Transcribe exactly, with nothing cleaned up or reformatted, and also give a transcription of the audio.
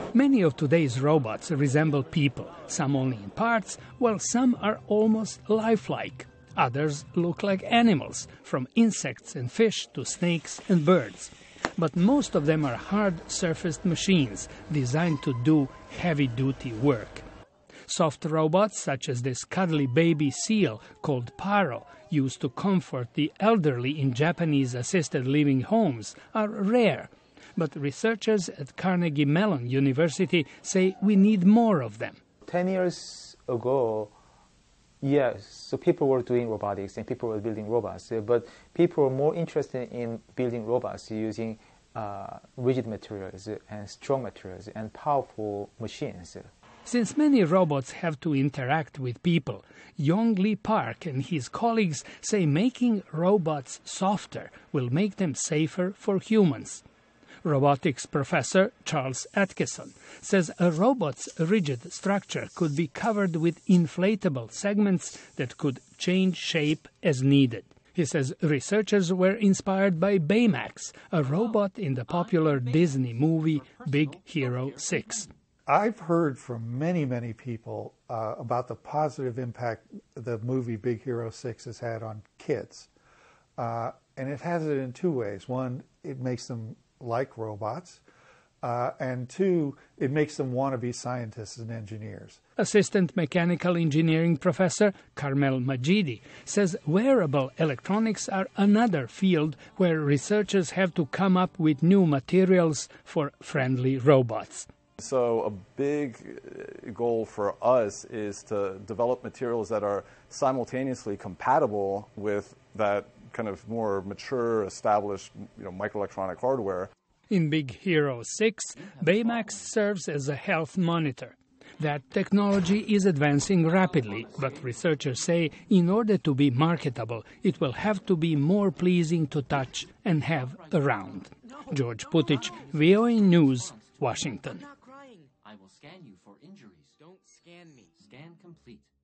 Many of today's robots resemble people, some only in parts, while some are almost lifelike. Others look like animals, from insects and fish to snakes and birds. But most of them are hard-surfaced machines designed to do heavy-duty work. Soft robots, such as this cuddly baby seal called Paro, used to comfort the elderly in Japanese assisted living homes, are rare. But researchers at Carnegie Mellon University say we need more of them. Ten years ago, yes, so people were doing robotics and people were building robots, but people were more interested in building robots using uh, rigid materials and strong materials and powerful machines. Since many robots have to interact with people, Yong Lee Park and his colleagues say making robots softer will make them safer for humans. Robotics professor Charles Atkinson says a robot's rigid structure could be covered with inflatable segments that could change shape as needed. He says researchers were inspired by Baymax, a robot in the popular Disney movie Big Hero six. I've heard from many, many people uh, about the positive impact the movie Big Hero six has had on kids. Uh, and it has it in two ways. One, it makes them like robots, uh, and two, it makes them want to be scientists and engineers. Assistant mechanical engineering professor Carmel Majidi says wearable electronics are another field where researchers have to come up with new materials for friendly robots. So a big goal for us is to develop materials that are simultaneously compatible with that kind of more mature, established, you know, microelectronic hardware. In Big Hero six, Baymax serves as a health monitor. That technology is advancing rapidly, but researchers say in order to be marketable, it will have to be more pleasing to touch and have around. George Putic, V O A News, Washington. I will scan you for injuries. Don't scan me. Scan complete.